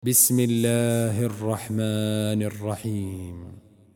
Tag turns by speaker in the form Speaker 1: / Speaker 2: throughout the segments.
Speaker 1: بسم الله الرحمن الرحيم.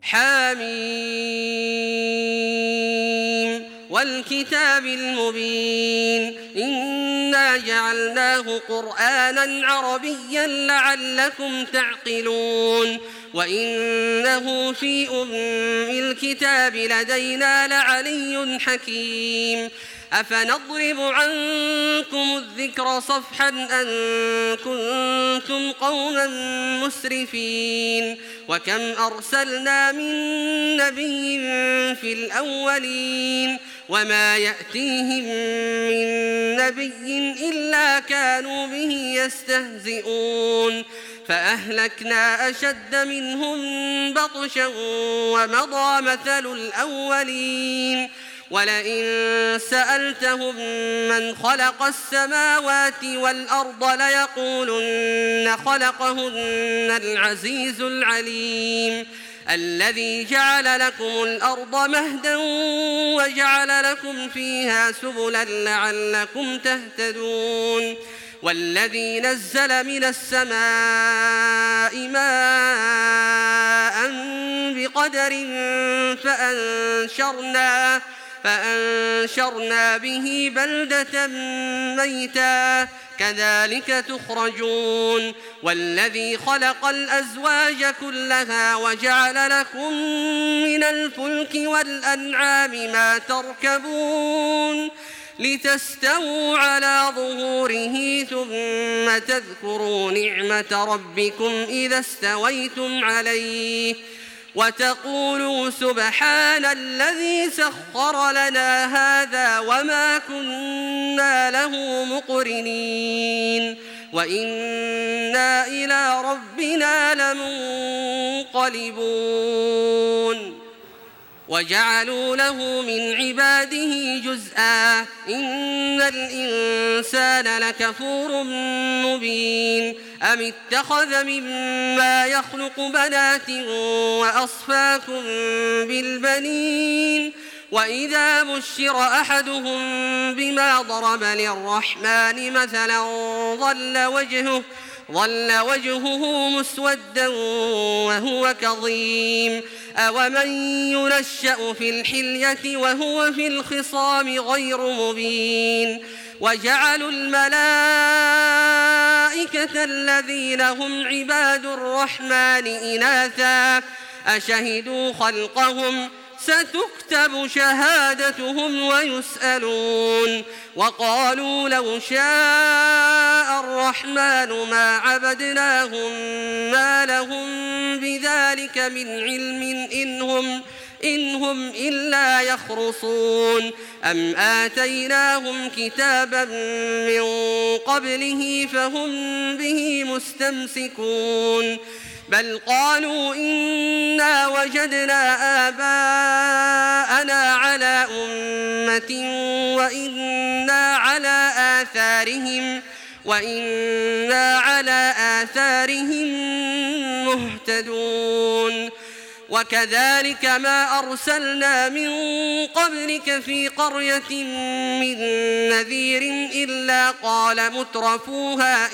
Speaker 2: حميم والكتاب المبين إنا جعلناه قرآنا عربيا لعلكم تعقلون وإنه في الكتاب لدينا لعلي حكيم أفنضرب عنكم الذكر صفحا أن كنتم قوما مسرفين وكم أرسلنا من نبي في الأولين وما يأتيهم من نبي إلا كانوا به يستهزئون فأهلكنا أشد منهم بطشا ومضى مثل الأولين ولئن سألتهم من خلق السماوات والأرض ليقولن خلقهن العزيز العليم الذي جعل لكم الأرض مهدا وجعل لكم فيها سبلا لعلكم تهتدون والذي نزل من السماء ماء بقدر فأنشرنا به بلدة ميتا كذلك تخرجون والذي خلق الأزواج كلها وجعل لكم من الفلك والأنعام ما تركبون لتستووا على ظهوره ثم تذكروا نعمة ربكم إذا استويتم عليه وتقولوا سبحان الذي سخر لنا هذا وما كنا له مقرنين وإنا إلى ربنا لمنقلبون وجعلوا له من عباده جزءا إن الإنسان لكفور مبين أم اتخذ مما يخلق بنات وأصفاكم بالبنين وإذا بشر أحدهم بما ضرب للرحمن مثلا ظل وجهه مسودا وهو كظيم أومن ينشأ في الحلية وهو في الخصام غير مبين وجعلوا الملائكة الذين هم عباد الرحمن إناثا أشهدوا خلقهم ستكتب شهادتهم ويسألون وقالوا لو شاء الرحمن ما عبدناهم ما لهم بذلك من علم إن هم إلا يخرصون أم آتيناهم كتابا من قبله فهم به مستمسكون بل قالوا إنا وجدنا آباءنا على أمة وإنا على آثارهم مهتدون وكذلك ما أرسلنا من قبلك في قرية من نذير إلا قال مترفوها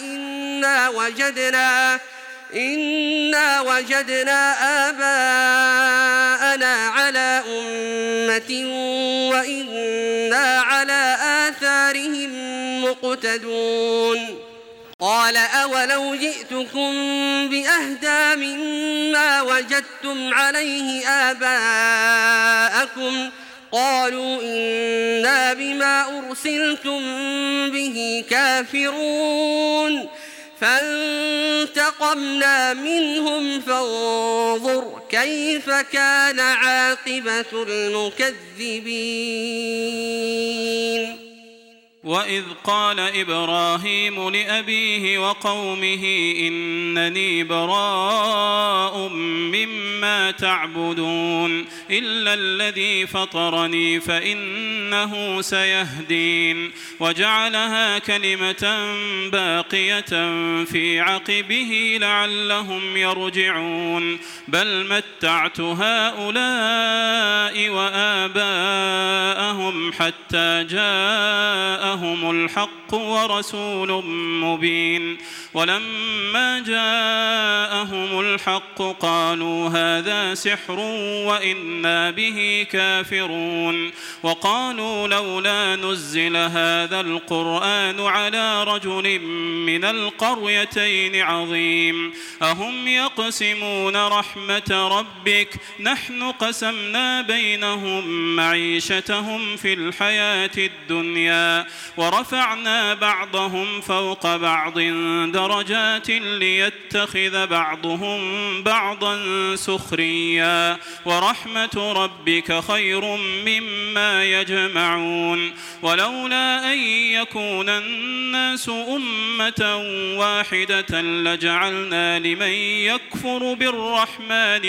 Speaker 2: إنا وجدنا آباءنا على أمة وإنا على آثارهم مقتدون قال أولو جئتكم بأهدى مما وجدتم عليه آباءكم قالوا إنا بما أرسلتم به كافرون فانتقمنا منهم فانظر كيف كان عاقبة المكذبين
Speaker 3: وإذ قال إبراهيم لأبيه وقومه إنني براء مما تعبدون إلا الذي فطرني فإنه سيهدين وجعلها كلمة باقية في عقبه لعلهم يرجعون بل متعت هؤلاء وآباءهم حتى جاءهم جاءهم الحق ورسول مبين ولما جاءهم الحق قالوا هذا سحر وإنا به كافرون وقالوا لولا نزل هذا القرآن على رجل من القريتين عظيم أهم يقسمون رحمة ربك نحن قسمنا بينهم معيشتهم في الحياة الدنيا ورفعنا بعضهم فوق بعض درجات ليتخذ بعضهم بعضا سخريا ورحمة ربك خير مما يجمعون ولولا أن يكون الناس أمة واحدة لجعلنا لمن يكفر بالرحمن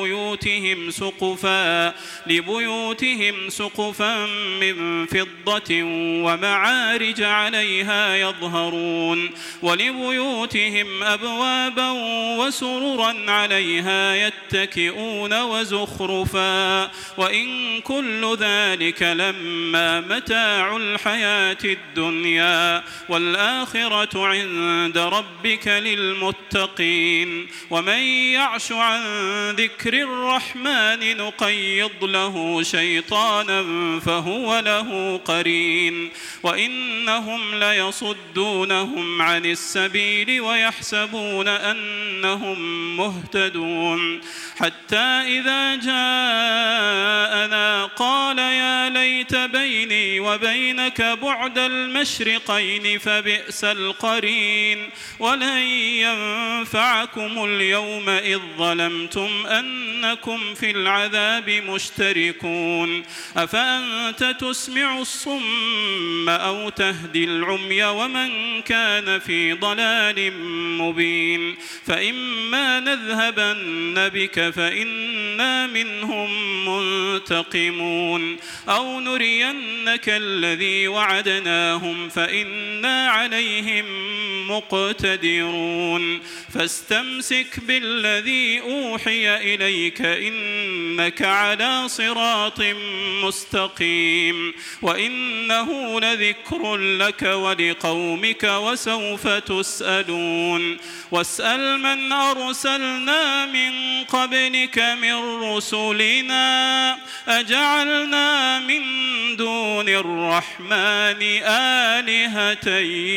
Speaker 3: لبيوتهم سقفا من فضة ومعارج عليها يظهرون ولبيوتهم أبوابا وسررا عليها يتكئون وزخرفا وإن كل ذلك لما متاع الحياة الدنيا والآخرة عند ربك للمتقين ومن يعش عن ذكر الرحمن نقيض له شيطانا فهو له قرين وإنهم ليصدونهم عن السبيل ويحسبون أنهم مهتدون حتى إذا جاءنا قال يا ليت بيني وبينك بعد المشرقين فبئس القرين ولن ينفعكم اليوم إذ ظلمتم أنكم في العذاب مشتركون أفأنت تسمع الصم أو تهدي العمي ومن كان في ضلال مبين فإما نذهبن بك فإنا منهم منتقمون أو نرينك الذي وعدناهم فإنا عليهم مقتدرون فاستمسك بالذي أوحي إليك إنك على صراط مستقيم وإنه لذكر لك ولقومك وسوف تسألون واسأل من أرسلنا من قبلك من رسلنا أجعلنا من دون الرحمن آلهة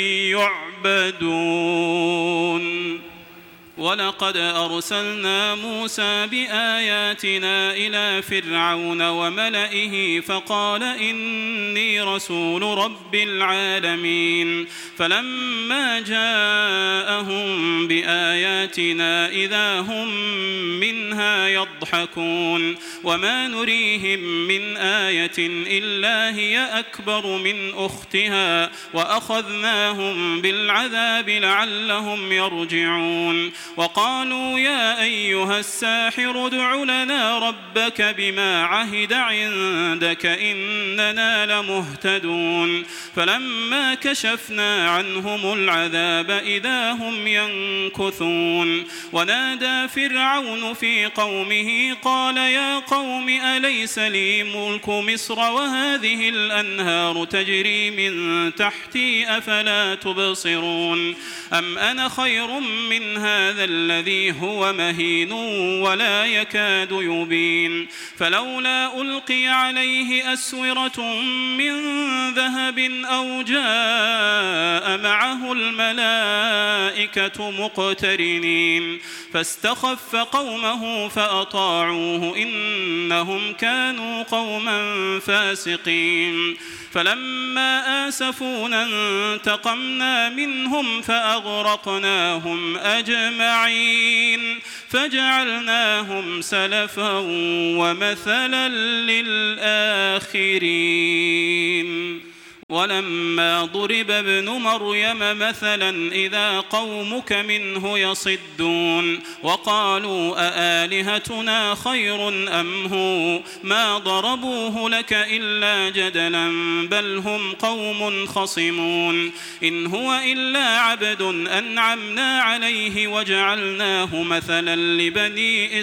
Speaker 3: يعبدون ولقد أرسلنا موسى بآياتنا إلى فرعون وملئه فقال إني رسول رب العالمين فلما جاءهم بآياتنا إذا هم منها يضحكون وما نريهم من آية إلا هي أكبر من أختها وأخذناهم بالعذاب لعلهم يرجعون وقالوا يا أيها الساحر ادع لنا ربك بما عهد عندك إننا لمهتدون فلما كشفنا عنهم العذاب إذا هم ينكثون ونادى فرعون في قومه قال يا قوم أليس لي ملك مصر وهذه الأنهار تجري من تحتي أفلا تبصرون أم أنا خير من هذا الذي هو مهين ولا يكاد يبين فلولا ألقي عليه أسورة من ذهب أو جاء معه الملائكة مقترنين فاستخف قومه فأطاعوه إنهم كانوا قوما فاسقين فلما آسفونا انتقمنا منهم فأغرقناهم أجمعين فجعلناهم سلفا ومثلا للآخرين ولما ضرب ابن مريم مثلا إذا قومك منه يصدون وقالوا أآلهتنا خير أم هو ما ضربوه لك إلا جدلا بل هم قوم خصمون إن هو إلا عبد أنعمنا عليه وجعلناه مثلا لبني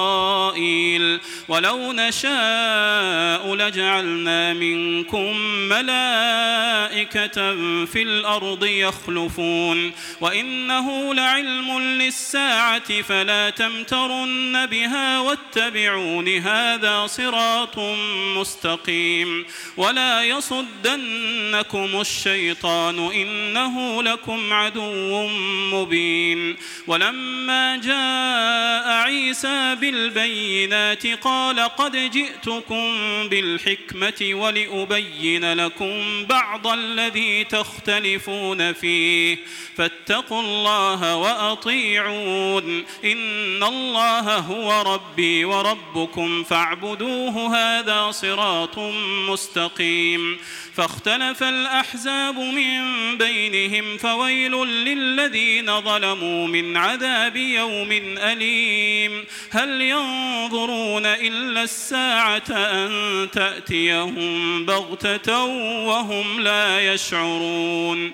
Speaker 3: إسرائيل ولو نشاء لجعلنا منكم ملائكة في الأرض يخلفون وإنه لعلم للساعة فلا تمترن بها واتبعون هذا صراط مستقيم ولا يصدنكم الشيطان إنه لكم عدو مبين ولما جاء عيسى بالبينات قال قد جئتكم بالحكمة ولأبين لكم بعض الذي تختلفون فيه فاتقوا الله وأطيعون إن الله هو ربي وربكم فاعبدوه هذا صراط مستقيم فاختلف الأحزاب من بينهم فويل للذين ظلموا من عذاب يوم أليم هل ينظرون إلا الساعة أن تأتيهم بغتة وهم لا يشعرون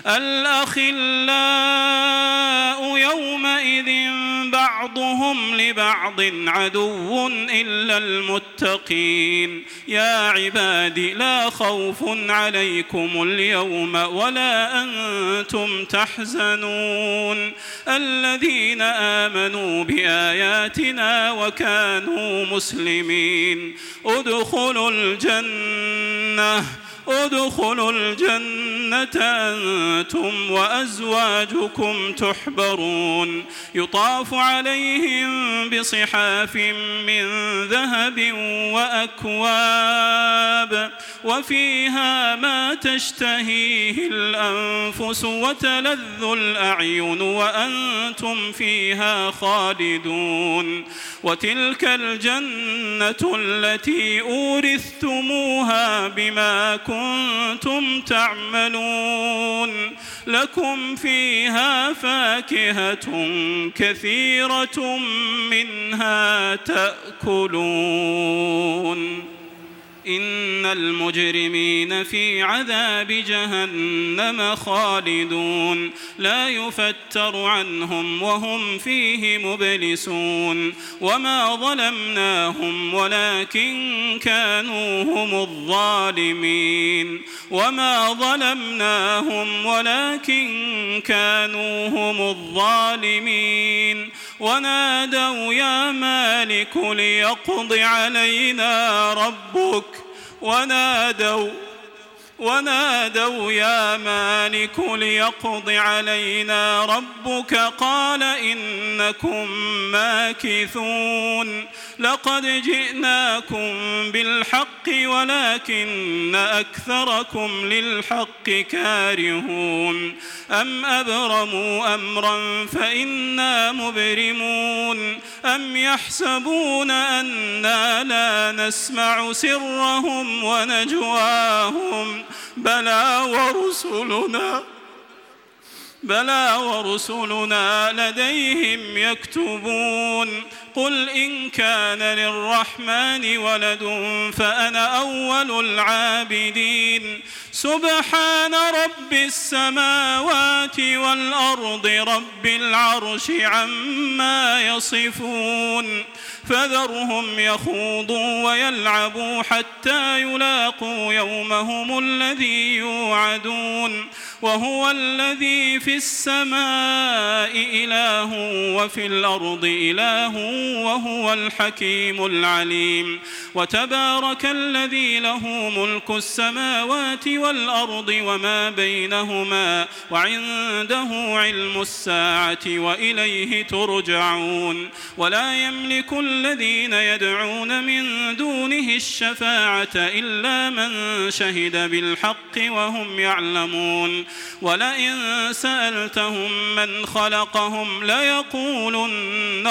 Speaker 3: الأخلاء يومئذ بعضهم لبعض عدو إلا المتقين يا عباد لا خوف عليكم اليوم ولا أنتم تحزنون الذين آمنوا بآياتنا وكانوا مسلمين ادخلوا الجنة أنتم وأزواجكم تحبرون يطاف عليهم بصحاف من ذهب وأكواب وفيها ما تشتهيه الأنفس وتلذ الأعين وأنتم فيها خالدون وتلك الجنة التي أورثتموها بما كنتم تعملون لكم فيها فاكهة كثيرة منها تأكلون إن المجرمين في عذاب جهنم خالدون لا يفتر عنهم وهم فيه مبلسون وما ظلمناهم ولكن كانوا هم الظالمين ونادوا يا مالك ليقض علينا ربك ونادوا يا مالك ليقض علينا ربك قال إنكم ماكثون لقد جئناكم بالحق ولكن أكثركم للحق كارهون أم أبرموا أمرا فإنا مبرمون أم يحسبون أنا لا نسمع سرهم ونجواهم بلى ورسلنا لديهم يكتبون قل إن كان للرحمن ولد فأنا أول العابدين سبحان رب السماوات والأرض رب العرش عما يصفون فذرهم يخوضوا ويلعبوا حتى يلاقوا يومهم الذي يوعدون وهو الذي في السماء إله وفي الأرض إله وهو الحكيم العليم وتبارك الذي له ملك السماوات والأرض وما بينهما وعنده علم الساعة وإليه ترجعون ولا يملك الذين يدعون من دونه الشفاعة إلا من شهد بالحق وهم يعلمون ولئن سألتهم من خلقهم ليقولن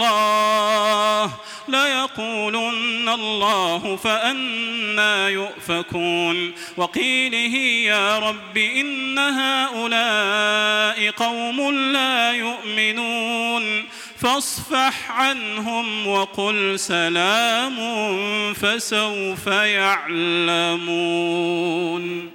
Speaker 3: الله فأنى يؤفكون وقيله يا رب إن هؤلاء قوم لا يؤمنون فاصفح عنهم وقل سلام فسوف يعلمون.